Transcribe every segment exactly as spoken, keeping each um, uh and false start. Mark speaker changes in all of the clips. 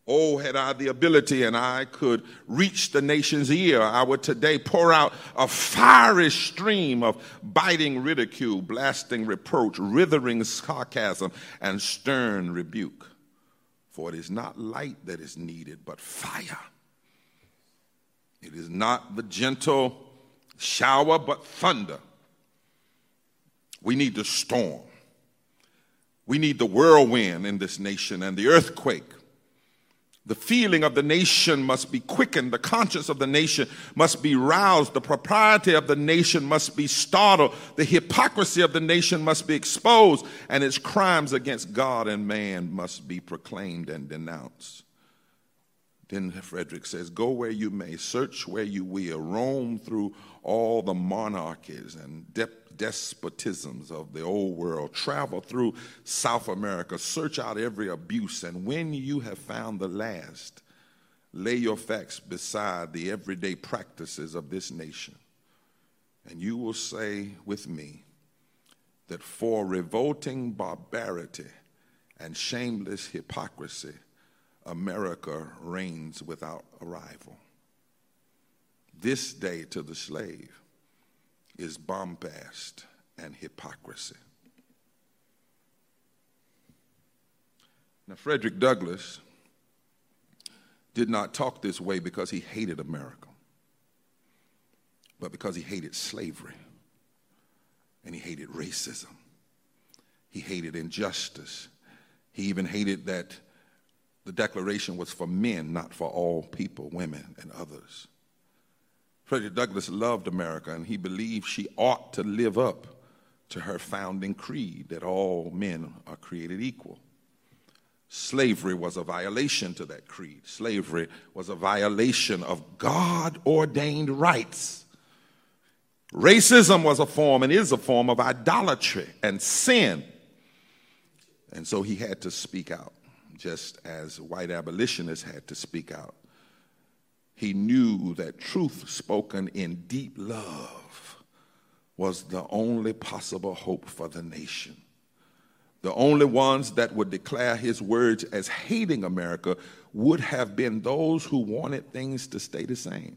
Speaker 1: Oh, had I the ability and I could reach the nation's ear, I would today pour out a fiery stream of biting ridicule, blasting reproach, withering sarcasm, and stern rebuke. For it is not light that is needed, but fire. It is not the gentle shower, but thunder. We need the storm. We need the whirlwind in this nation and the earthquake. The feeling of the nation must be quickened. The conscience of the nation must be roused. The propriety of the nation must be startled. The hypocrisy of the nation must be exposed. And its crimes against God and man must be proclaimed and denounced. Then Frederick says, go where you may, search where you will, roam through all the monarchies and de- despotisms of the old world, travel through South America, search out every abuse, and when you have found the last, lay your facts beside the everyday practices of this nation, and you will say with me that for revolting barbarity and shameless hypocrisy, America reigns without a rival. This day to the slave is bombast and hypocrisy. Now, Frederick Douglass did not talk this way because he hated America, but because he hated slavery, and he hated racism. He hated injustice. He even hated that the Declaration was for men, not for all people, women, and others. Frederick Douglass loved America, and he believed she ought to live up to her founding creed that all men are created equal. Slavery was a violation to that creed. Slavery was a violation of God-ordained rights. Racism was a form and is a form of idolatry and sin. And so he had to speak out, just as white abolitionists had to speak out. He knew that truth spoken in deep love was the only possible hope for the nation. The only ones that would declare his words as hating America would have been those who wanted things to stay the same.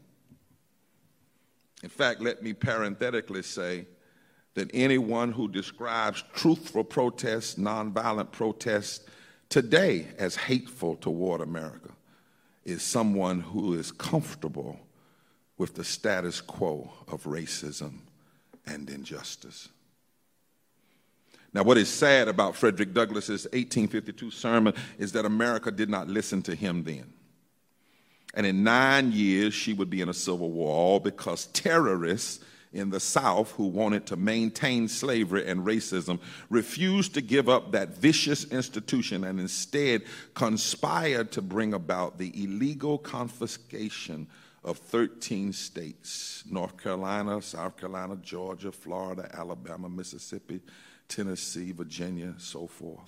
Speaker 1: In fact, let me parenthetically say that anyone who describes truthful protest, nonviolent protest today as hateful toward America is someone who is comfortable with the status quo of racism and injustice. Now, what is sad about Frederick Douglass's eighteen fifty-two sermon is that America did not listen to him then. And in nine years, she would be in a civil war, all because terrorists in the South who wanted to maintain slavery and racism refused to give up that vicious institution and instead conspired to bring about the illegal confiscation of thirteen states: North Carolina, South Carolina, Georgia, Florida, Alabama, Mississippi, Tennessee, Virginia, so forth.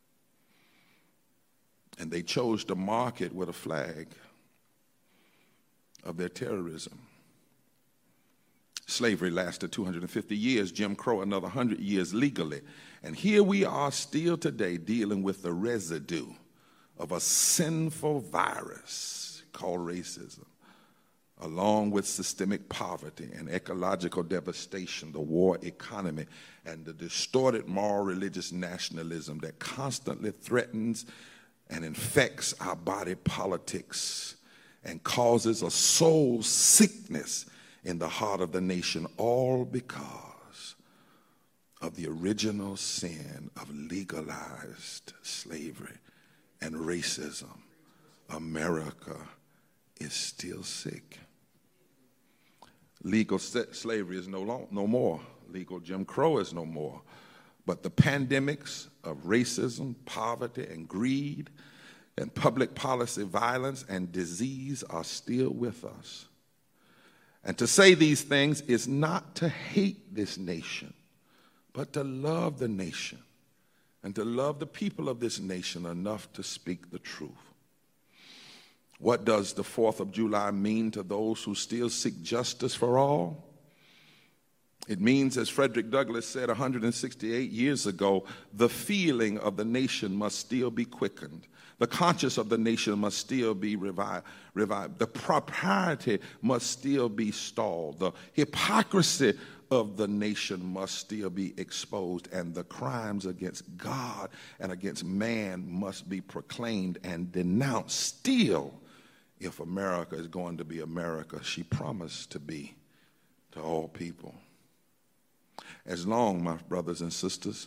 Speaker 1: And they chose to mark it with a flag of their terrorism. Slavery lasted two hundred fifty years, Jim Crow another one hundred years legally. And here we are still today dealing with the residue of a sinful virus called racism, along with systemic poverty and ecological devastation, the war economy, and the distorted moral religious nationalism that constantly threatens and infects our body politics and causes a soul sickness in the heart of the nation, all because of the original sin of legalized slavery and racism. America is still sick. Legal slavery is no, long, no more. Legal Jim Crow is no more. But the pandemics of racism, poverty, and greed, and public policy violence and disease are still with us. And to say these things is not to hate this nation, but to love the nation and to love the people of this nation enough to speak the truth. What does the fourth of July mean to those who still seek justice for all? It means, as Frederick Douglass said one hundred sixty-eight years ago, the feeling of the nation must still be quickened. The conscience of the nation must still be revived. revived. The propriety must still be stalled. The hypocrisy of the nation must still be exposed. And the crimes against God and against man must be proclaimed and denounced still, if America is going to be America she promised to be to all people. As long, my brothers and sisters,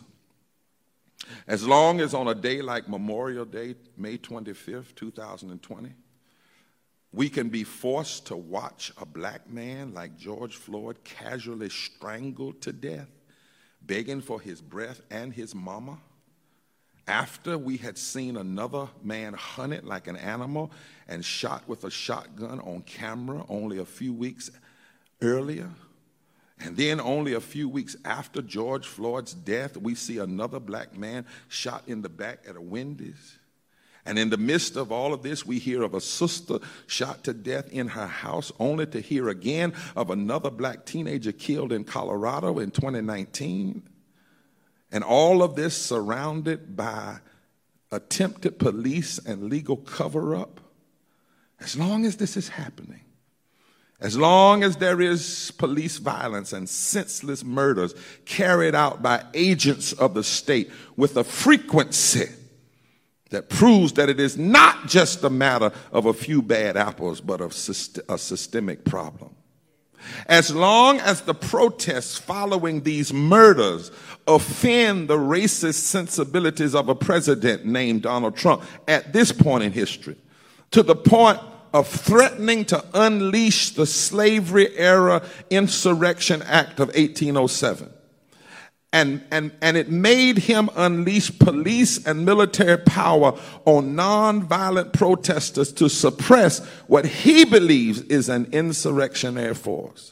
Speaker 1: as long as on a day like Memorial Day, May twenty-fifth, two thousand twenty, we can be forced to watch a black man like George Floyd casually strangled to death, begging for his breath and his mama, after we had seen another man hunted like an animal and shot with a shotgun on camera only a few weeks earlier. And then only a few weeks after George Floyd's death, we see another black man shot in the back at a Wendy's. And in the midst of all of this, we hear of a sister shot to death in her house, only to hear again of another black teenager killed in Colorado in twenty nineteen. And all of this surrounded by attempted police and legal cover-up. As long as this is happening, as long as there is police violence and senseless murders carried out by agents of the state with a frequency that proves that it is not just a matter of a few bad apples, but of a systemic problem. As long as the protests following these murders offend the racist sensibilities of a president named Donald Trump at this point in history, to the point of threatening to unleash the slavery-era Insurrection Act of eighteen oh seven. And, and, and it made him unleash police and military power on nonviolent protesters to suppress what he believes is an insurrectionary force.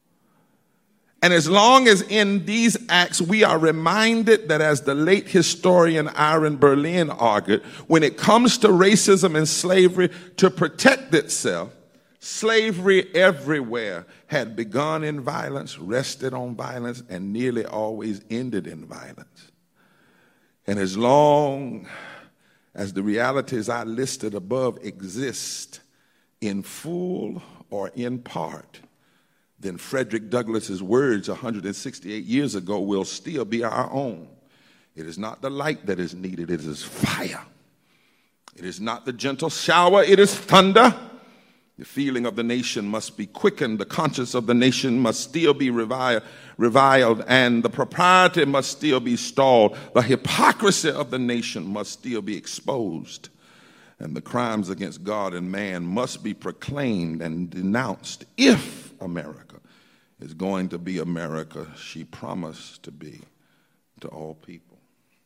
Speaker 1: And as long as in these acts we are reminded that, as the late historian Aaron Berlin argued, when it comes to racism and slavery, to protect itself, slavery everywhere had begun in violence, rested on violence, and nearly always ended in violence. And as long as the realities I listed above exist in full or in part, then Frederick Douglass's words one hundred sixty-eight years ago will still be our own. It is not the light that is needed, it is fire. It is not the gentle shower, it is thunder. The feeling of the nation must be quickened, the conscience of the nation must still be reviled, reviled, and the propriety must still be stalled. The hypocrisy of the nation must still be exposed, and the crimes against God and man must be proclaimed and denounced if America is going to be America she promised to be to all people.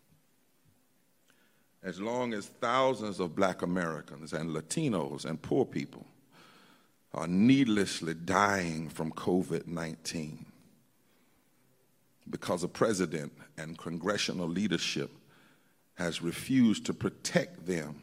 Speaker 1: As long as thousands of black Americans and Latinos and poor people are needlessly dying from COVID nineteen because a president and congressional leadership has refused to protect them.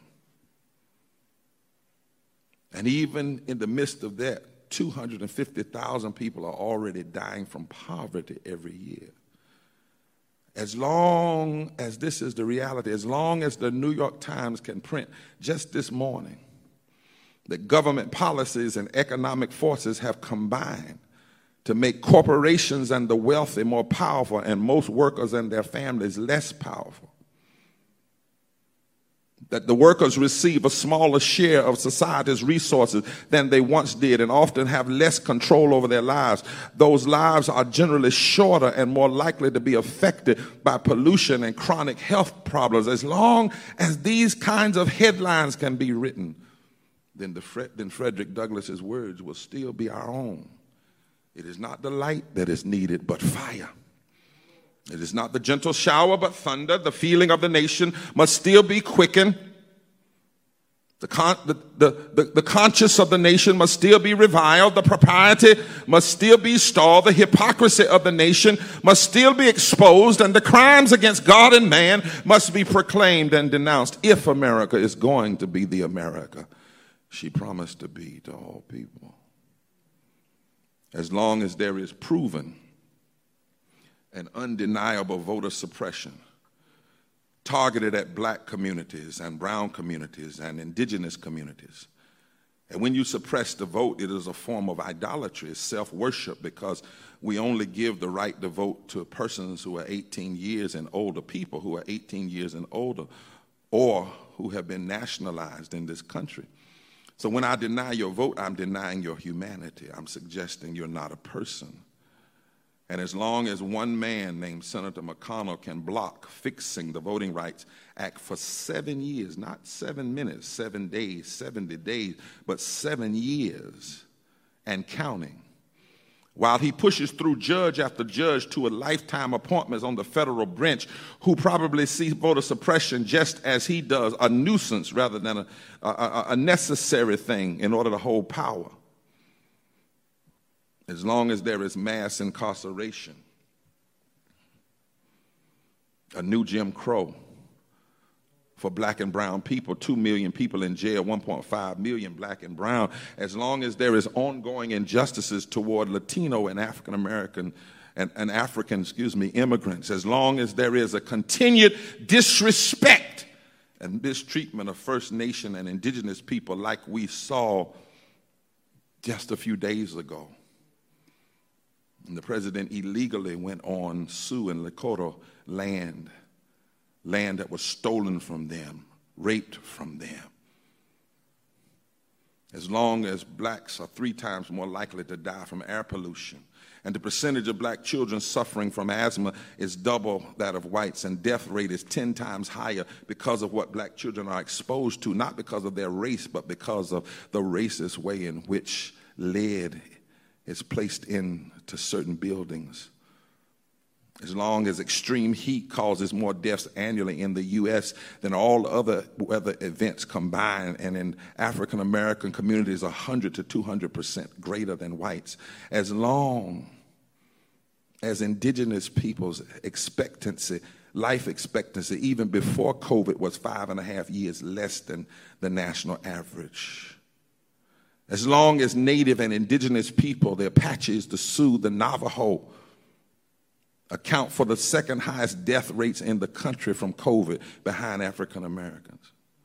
Speaker 1: And even in the midst of that, two hundred fifty thousand people are already dying from poverty every year. As long as this is the reality, as long as the New York Times can print just this morning that government policies and economic forces have combined to make corporations and the wealthy more powerful and most workers and their families less powerful, that the workers receive a smaller share of society's resources than they once did and often have less control over their lives. Those lives are generally shorter and more likely to be affected by pollution and chronic health problems. As long as these kinds of headlines can be written, then, the Fred, then Frederick Douglass's words will still be our own. It is not the light that is needed, but fire. It is not the gentle shower, but thunder. The feeling of the nation must still be quickened. The, con- the, the, the, the conscience of the nation must still be reviled. The propriety must still be stalled. The hypocrisy of the nation must still be exposed. And the crimes against God and man must be proclaimed and denounced if America is going to be the America she promised to be to all people. As long as there is proven and undeniable voter suppression targeted at black communities and brown communities and indigenous communities. And when you suppress the vote, it is a form of idolatry, it's self-worship, because we only give the right to vote to persons who are eighteen years and older, people who are eighteen years and older, or who have been nationalized in this country. So when I deny your vote, I'm denying your humanity. I'm suggesting you're not a person. And as long as one man named Senator McConnell can block fixing the Voting Rights Act for seven years, not seven minutes, seven days, seventy days, but seven years and counting, while he pushes through judge after judge to a lifetime appointments on the federal bench who probably see voter suppression just as he does, a nuisance rather than a, a, a necessary thing in order to hold power. As long as there is mass incarceration, a new Jim Crow for black and brown people, two million people in jail, one point five million black and brown, as long as there is ongoing injustices toward Latino and African American and, and African, excuse me, immigrants, as long as there is a continued disrespect and mistreatment of First Nation and indigenous people like we saw just a few days ago. And the president illegally went on Sioux and Lakota land, land that was stolen from them, raped from them. As long as blacks are three times more likely to die from air pollution, and the percentage of black children suffering from asthma is double that of whites, and death rate is ten times higher because of what black children are exposed to, not because of their race, but because of the racist way in which lead is placed into certain buildings. As long as extreme heat causes more deaths annually in the U S than all other weather events combined, and in African American communities one hundred to two hundred percent greater than whites. As long as indigenous people's expectancy, life expectancy, even before COVID, was five and a half years less than the national average. As long as native and indigenous people, the Apaches, the Sioux, the Navajo, account for the second highest death rates in the country from COVID behind African Americans.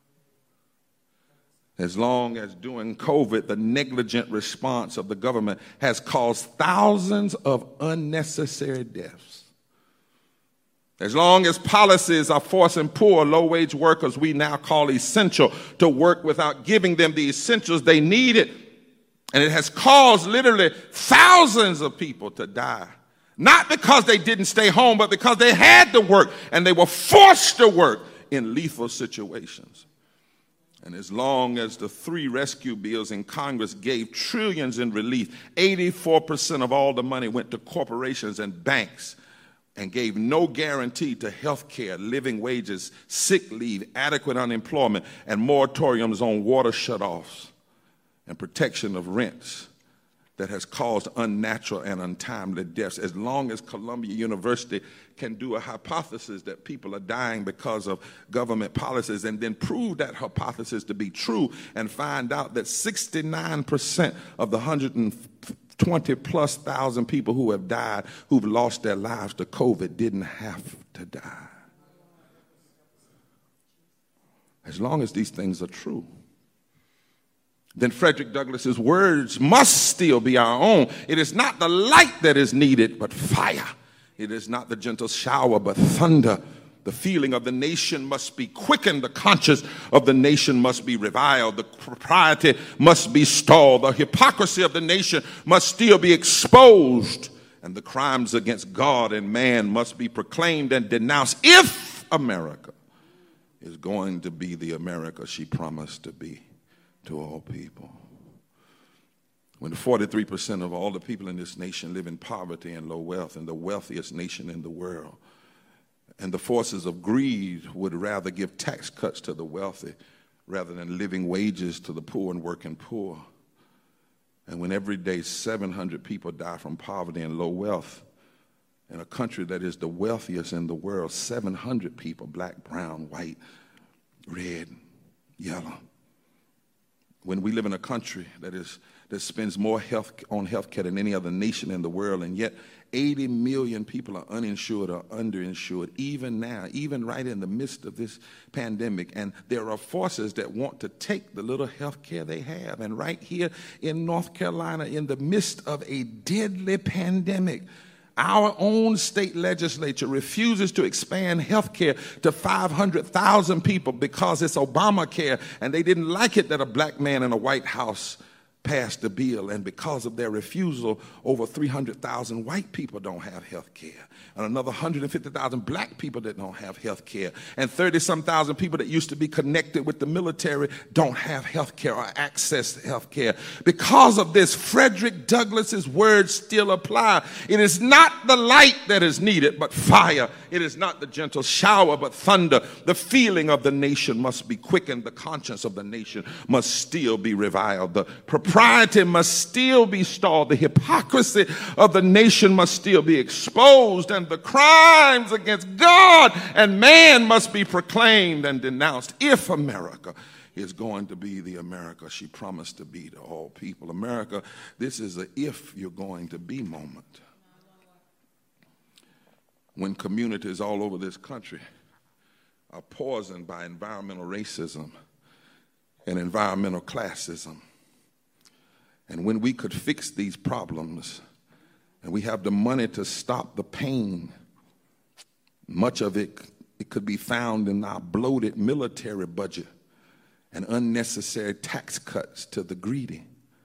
Speaker 1: As long as during COVID, the negligent response of the government has caused thousands of unnecessary deaths. As long as policies are forcing poor, low-wage workers we now call essential to work without giving them the essentials they needed, and it has caused literally thousands of people to die, not because they didn't stay home, but because they had to work and they were forced to work in lethal situations. And as long as the three rescue bills in Congress gave trillions in relief, eighty-four percent of all the money went to corporations and banks, and gave no guarantee to health care, living wages, sick leave, adequate unemployment, and moratoriums on water shutoffs and protection of rents, that has caused unnatural and untimely deaths. As long as Columbia University can do a hypothesis that people are dying because of government policies and then prove that hypothesis to be true and find out that sixty-nine percent of the one hundred twenty plus thousand people who have died, who've lost their lives to COVID, didn't have to die. As long as these things are true, then Frederick Douglass's words must still be our own. It is not the light that is needed, but fire. It is not the gentle shower, but thunder. The feeling of the nation must be quickened. The conscience of the nation must be reviled. The propriety must be stalled. The hypocrisy of the nation must still be exposed. And the crimes against God and man must be proclaimed and denounced if America is going to be the America she promised to be to all people. When forty-three percent of all the people in this nation live in poverty and low wealth, and the wealthiest nation in the world, and the forces of greed would rather give tax cuts to the wealthy rather than living wages to the poor and working poor. And when every day seven hundred people die from poverty and low wealth, in a country that is the wealthiest in the world, seven hundred people, black, brown, white, red, yellow, when we live in a country that is that spends more health on health care than any other nation in the world, and yet eighty million people are uninsured or underinsured, even now, even right in the midst of this pandemic. And there are forces that want to take the little health care they have. And right here in North Carolina, in the midst of a deadly pandemic, our own state legislature refuses to expand health care to five hundred thousand people because it's Obamacare, and they didn't like it that a black man in a White House passed the bill, and because of their refusal, over three hundred thousand white people don't have health care, and another one hundred fifty thousand black people that don't have health care, and thirty-some thousand people that used to be connected with the military don't have health care or access to health care. Because of this, Frederick Douglass's words still apply. It is not the light that is needed, but fire. It is not the gentle shower, but thunder. The feeling of the nation must be quickened. The conscience of the nation must still be reviled. The propriety must still be stalled. The hypocrisy of the nation must still be exposed. And the crimes against God and man must be proclaimed and denounced. If America is going to be the America she promised to be to all people. America, this is a if you're going to be moment. When communities all over this country are poisoned by environmental racism and environmental classism. And when we could fix these problems and we have the money to stop the pain, much of it, it could be found in our bloated military budget and unnecessary tax cuts to the greedy.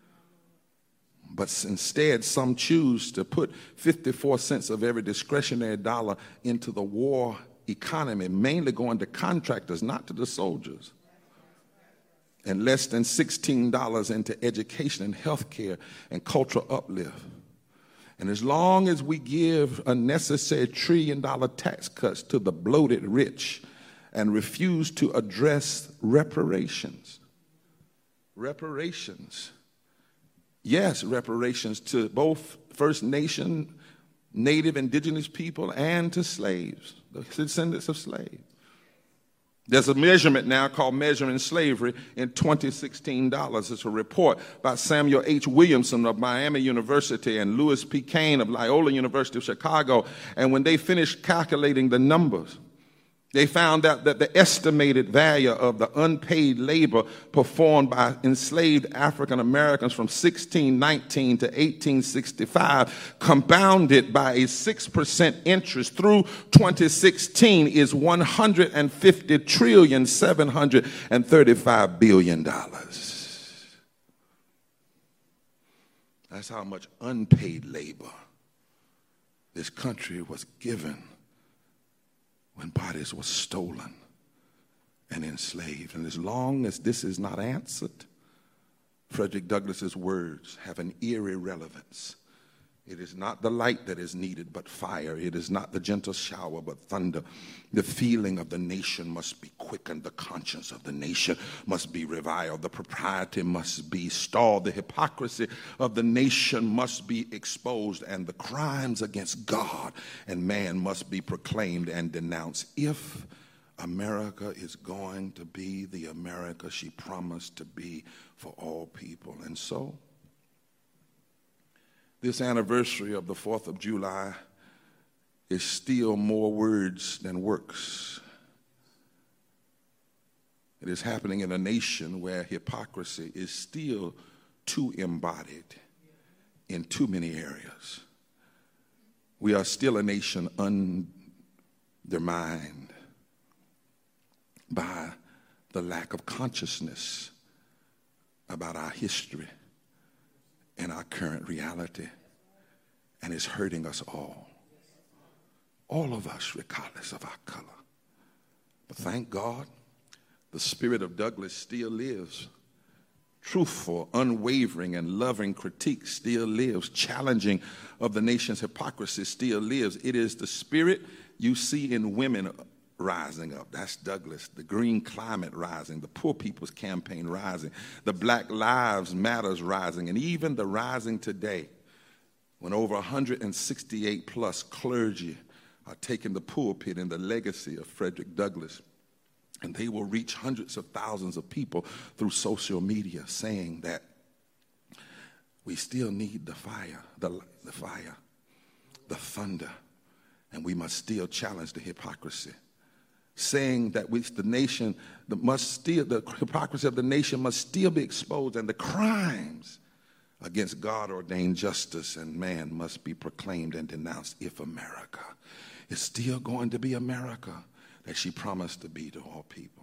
Speaker 1: But instead, some choose to put fifty-four cents of every discretionary dollar into the war economy, mainly going to contractors, not to the soldiers, and less than sixteen dollars into education and health care and cultural uplift. And as long as we give unnecessary trillion-dollar tax cuts to the bloated rich and refuse to address reparations, reparations, yes, reparations to both First Nation, Native, Indigenous people, and to slaves, the descendants of slaves. There's a measurement now called Measuring Slavery in twenty sixteen dollars. It's a report by Samuel H. Williamson of Miami University and Louis P. Kane of Loyola University of Chicago. And when they finished calculating the numbers, they found out that the estimated value of the unpaid labor performed by enslaved African Americans from sixteen nineteen to eighteen sixty-five, compounded by a six percent interest through twenty sixteen, is one hundred fifty trillion seven hundred thirty-five billion dollars. That's how much unpaid labor this country was given when bodies were stolen and enslaved. And as long as this is not answered, Frederick Douglass's words have an eerie relevance. It is not the light that is needed, but fire. It is not the gentle shower, but thunder. The feeling of the nation must be quickened. The conscience of the nation must be reviled. The propriety must be stalled. The hypocrisy of the nation must be exposed. And the crimes against God and man must be proclaimed and denounced. If America is going to be the America she promised to be for all people. And so, this anniversary of the fourth of July is still more words than works. It is happening in a nation where hypocrisy is still too embodied in too many areas. We are still a nation undermined by the lack of consciousness about our history and our current reality, and it's hurting us all. All of us, regardless of our color. But thank God, the spirit of Douglass still lives. Truthful, unwavering, and loving critique still lives. Challenging of the nation's hypocrisy still lives. It is the spirit you see in women rising up. That's Douglass. The Green Climate rising, the Poor People's Campaign rising, the Black Lives Matters rising, and even the rising today when over one hundred sixty-eight plus clergy are taking the pulpit in the legacy of Frederick Douglass And they will reach hundreds of thousands of people through social media saying that we still need the fire, the, the fire, the thunder, and we must still challenge the hypocrisy. Saying that we, the nation the must still, the hypocrisy of the nation must still be exposed, and the crimes against God-ordained justice and man must be proclaimed and denounced if America is still going to be America that she promised to be to all people.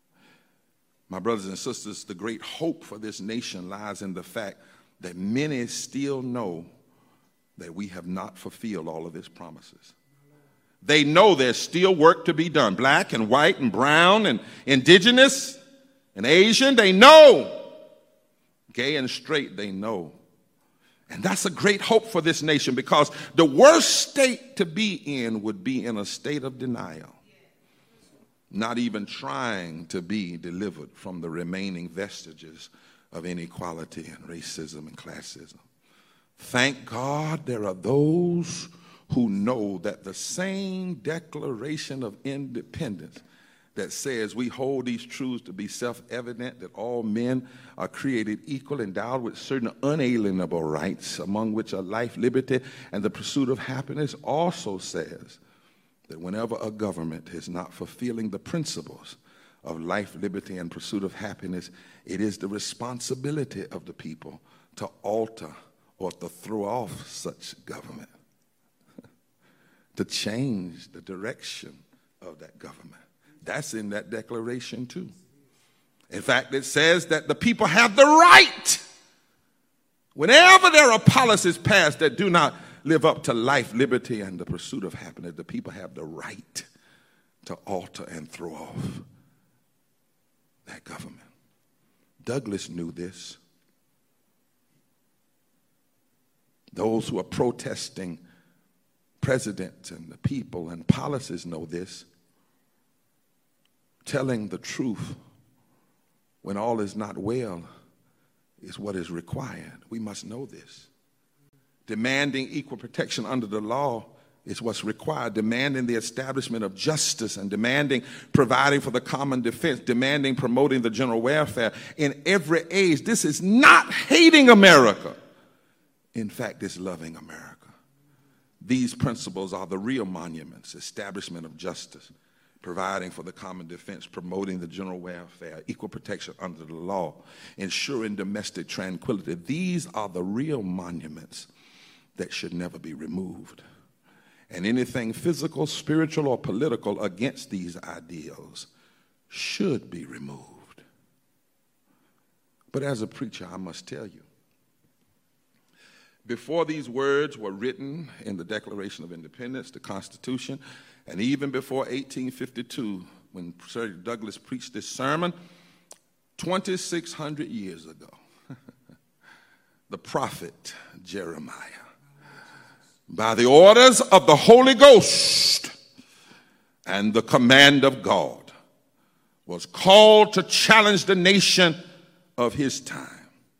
Speaker 1: My brothers and sisters, the great hope for this nation lies in the fact that many still know that we have not fulfilled all of His promises. They know there's still work to be done. Black and white and brown and indigenous and Asian, they know. Gay and straight, they know. And that's a great hope for this nation, because the worst state to be in would be in a state of denial, not even trying to be delivered from the remaining vestiges of inequality and racism and classism. Thank God there are those who know that the same Declaration of Independence that says we hold these truths to be self-evident, that all men are created equal, endowed with certain unalienable rights, among which are life, liberty, and the pursuit of happiness, also says that whenever a government is not fulfilling the principles of life, liberty, and pursuit of happiness, it is the responsibility of the people to alter or to throw off such government, to change the direction of that government. That's in that declaration too. In fact, it says that the people have the right, whenever there are policies passed that do not live up to life, liberty, and the pursuit of happiness, the people have the right to alter and throw off that government. Douglass knew this. Those who are protesting presidents and the people and policies know this. Telling the truth when all is not well is what is required. We must know this. Demanding equal protection under the law is what's required. Demanding the establishment of justice and demanding providing for the common defense, demanding promoting the general welfare in every age. This is not hating America. In fact, it's loving America. These principles are the real monuments: establishment of justice, providing for the common defense, promoting the general welfare, equal protection under the law, ensuring domestic tranquility. These are the real monuments that should never be removed. And anything physical, spiritual, or political against these ideals should be removed. But as a preacher, I must tell you, before these words were written in the Declaration of Independence, the Constitution, and even before eighteen fifty-two, when Sir Douglass preached this sermon, twenty-six hundred years ago, the prophet Jeremiah, by the orders of the Holy Ghost and the command of God, was called to challenge the nation of his time.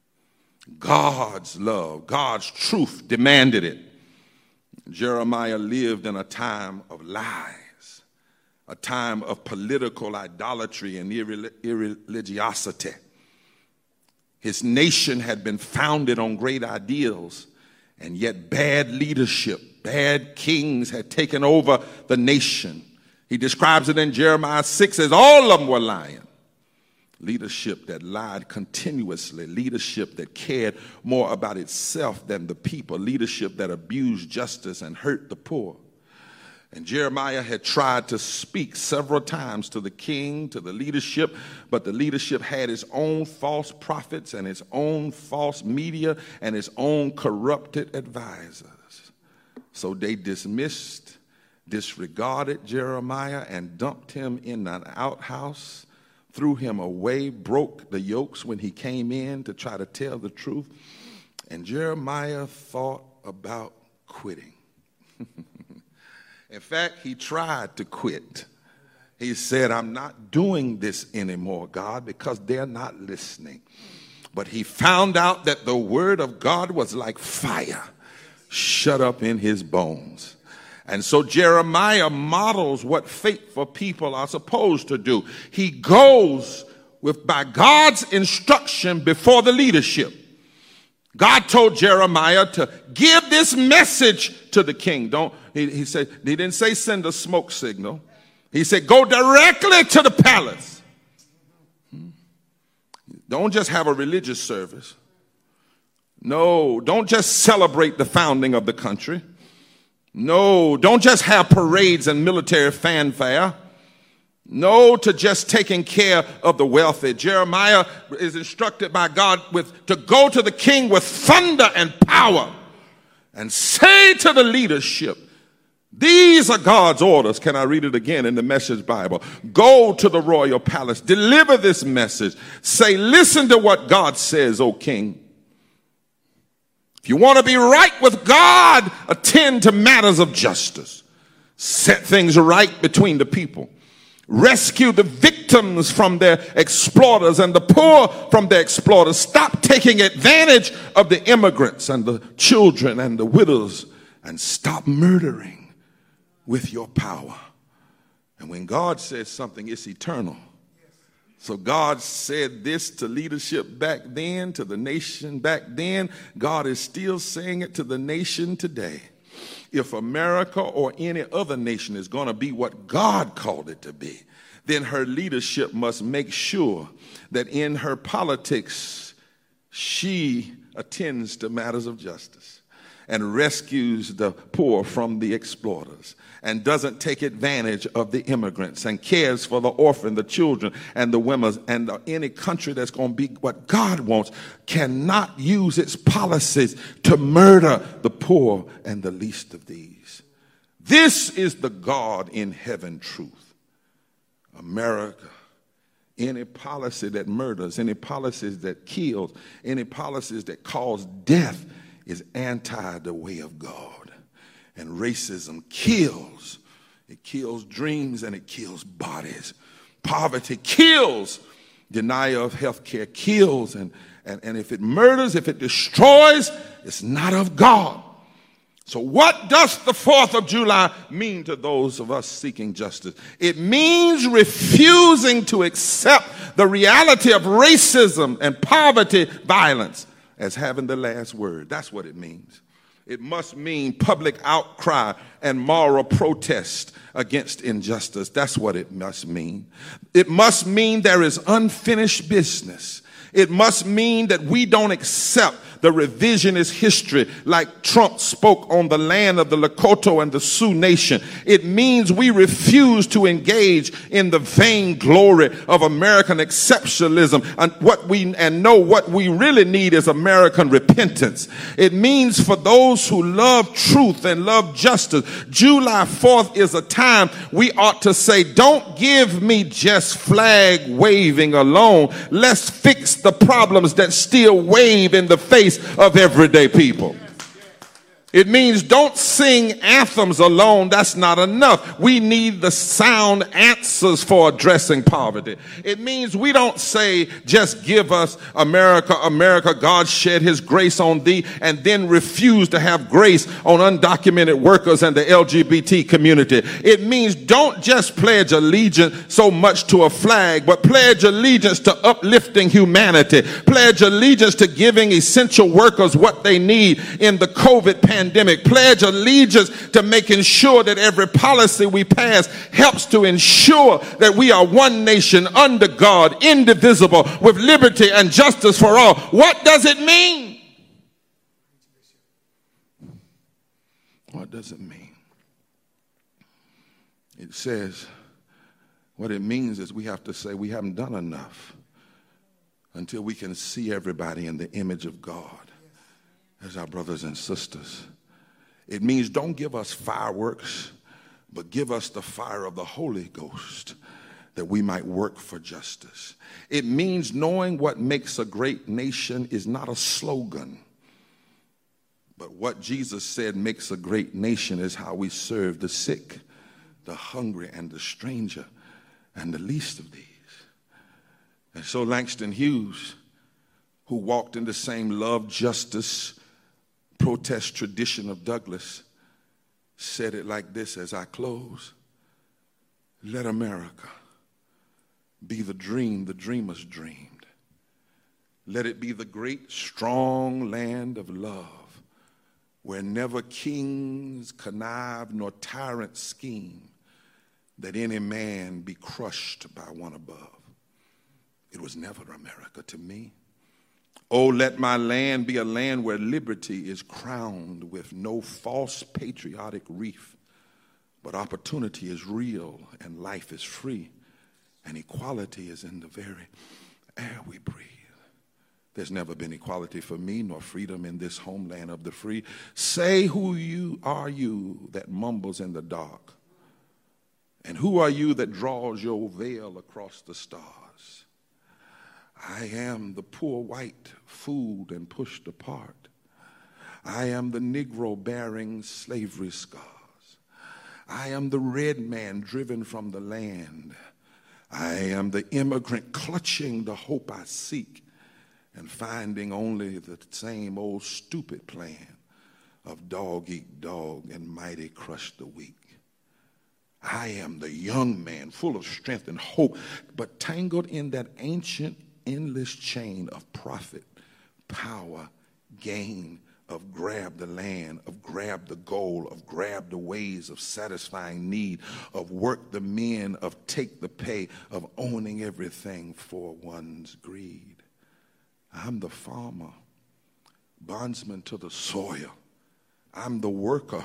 Speaker 1: God's love, God's truth demanded it. Jeremiah lived in a time of lies, a time of political idolatry and irreligiosity. His nation had been founded on great ideals, and yet bad leadership, bad kings had taken over the nation. He describes it in Jeremiah six as all of them were lying. Leadership that lied continuously, leadership that cared more about itself than the people, leadership that abused justice and hurt the poor. And Jeremiah had tried to speak several times to the king, to the leadership, but the leadership had its own false prophets and its own false media and its own corrupted advisors. So they dismissed, disregarded Jeremiah and dumped him in an outhouse, threw him away, broke the yokes when he came in to try to tell the truth. And Jeremiah thought about quitting. In fact, he tried to quit. He said, I'm not doing this anymore, God, because they're not listening. But he found out that the word of God was like fire shut up in his bones. And so Jeremiah models what faithful people are supposed to do. He goes with, by God's instruction before the leadership. God told Jeremiah to give this message to the king. Don't, he, he said, he didn't say send a smoke signal. He said, go directly to the palace. Don't just have a religious service. No, don't just celebrate the founding of the country. No, don't just have parades and military fanfare. No, to just taking care of the wealthy. Jeremiah is instructed by God with, to go to the king with thunder and power and say to the leadership, these are God's orders. Can I read it again in the Message Bible? Go to the royal palace. Deliver this message. Say, listen to what God says, O king. If you want to be right with God, attend to matters of justice. Set things right between the people. Rescue the victims from their exploiters and the poor from their exploiters. Stop taking advantage of the immigrants and the children and the widows, and stop murdering with your power. And when God says something, it's eternal. So God said this to leadership back then, to the nation back then. God is still saying it to the nation today. If America or any other nation is going to be what God called it to be, then her leadership must make sure that in her politics, she attends to matters of justice and rescues the poor from the exploiters and doesn't take advantage of the immigrants and cares for the orphan, the children, and the women. And the, any country that's going to be what God wants cannot use its policies to murder the poor and the least of these. This is the God in heaven truth. America, any policy that murders, any policies that kills, any policies that cause death is anti the way of God. And racism kills. It kills dreams and it kills bodies. Poverty kills. Denial of health care kills. And, and, and if it murders, if it destroys, it's not of God. So what does the fourth of July mean to those of us seeking justice? It means refusing to accept the reality of racism and poverty, violence, as having the last word. That's what it means. It must mean public outcry and moral protest against injustice. That's what it must mean. It must mean there is unfinished business. It must mean that we don't accept the revisionist history like Trump spoke on the land of the Lakota and the Sioux Nation. It means we refuse to engage in the vain glory of American exceptionalism and what we and know what we really need is American repentance. It means for those who love truth and love justice, July fourth is a time we ought to say, don't give me just flag waving alone. Let's fix the problems that still wave in the face of everyday people. It means don't sing anthems alone. That's not enough. We need the sound answers for addressing poverty. It means we don't say, just give us America, America, God shed his grace on thee, and then refuse to have grace on undocumented workers and the L G B T community. It means don't just pledge allegiance so much to a flag, but pledge allegiance to uplifting humanity. Pledge allegiance to giving essential workers what they need in the COVID pandemic. Pandemic. Pledge allegiance to making sure that every policy we pass helps to ensure that we are one nation under God, indivisible, with liberty and justice for all. What does it mean? What does it mean? It says, what it means is we have to say we haven't done enough until we can see everybody in the image of God as our brothers and sisters. It means don't give us fireworks, but give us the fire of the Holy Ghost that we might work for justice. It means knowing what makes a great nation is not a slogan, but what Jesus said makes a great nation is how we serve the sick, the hungry, and the stranger, and the least of these. And so Langston Hughes, who walked in the same love, justice, protest tradition of Douglass, said it like this as I close. Let America be the dream the dreamers dreamed. Let it be the great, strong land of love, where never kings connive nor tyrants scheme, that any man be crushed by one above. It was never America to me. Oh, let my land be a land where liberty is crowned with no false patriotic wreath, but opportunity is real and life is free, and equality is in the very air we breathe. There's never been equality for me nor freedom in this homeland of the free. Say, who you are you that mumbles in the dark? And who are you that draws your veil across the stars? I am the poor white fooled and pushed apart. I am the Negro bearing slavery scars. I am the red man driven from the land. I am the immigrant clutching the hope I seek and finding only the same old stupid plan of dog eat dog and mighty crush the weak. I am the young man full of strength and hope, but tangled in that ancient endless chain of profit, power, gain, of grab the land, of grab the goal, of grab the ways of satisfying need, of work the men, of take the pay, of owning everything for one's greed. I'm the farmer, bondsman to the soil. I'm the worker,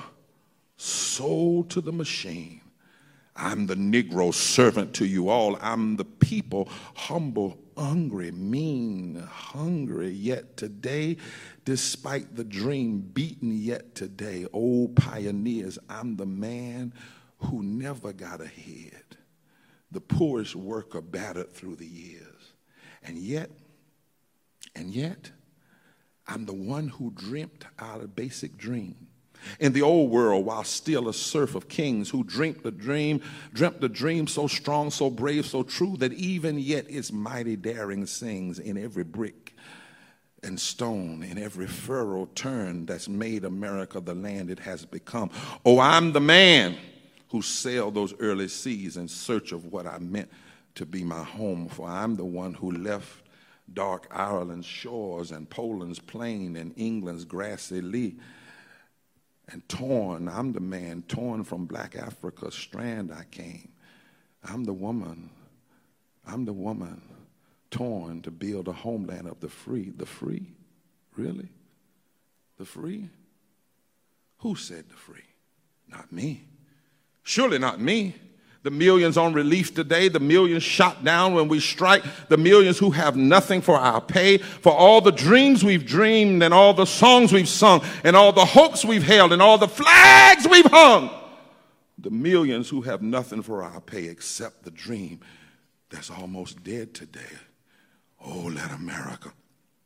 Speaker 1: sold to the machine. I'm the Negro servant to you all. I'm the people, humble, hungry, mean, hungry, yet today, despite the dream, beaten yet today. Old pioneers, I'm the man who never got ahead, the poorest worker battered through the years. And yet, and yet, I'm the one who dreamt our basic dream. In the old world, while still a serf of kings who dreamt the dream, dreamt the dream so strong, so brave, so true, that even yet its mighty daring sings in every brick and stone, in every furrow turn that's made America the land it has become. Oh, I'm the man who sailed those early seas in search of what I meant to be my home, for I'm the one who left dark Ireland's shores and Poland's plain and England's grassy lea. And torn, I'm the man torn from black Africa's strand I came. I'm the woman, I'm the woman torn to build a homeland of the free. The free? Really? The free? Who said the free? Not me. Surely not me. The millions on relief today, the millions shot down when we strike, the millions who have nothing for our pay, for all the dreams we've dreamed and all the songs we've sung and all the hopes we've held and all the flags we've hung. The millions who have nothing for our pay except the dream that's almost dead today. Oh, let America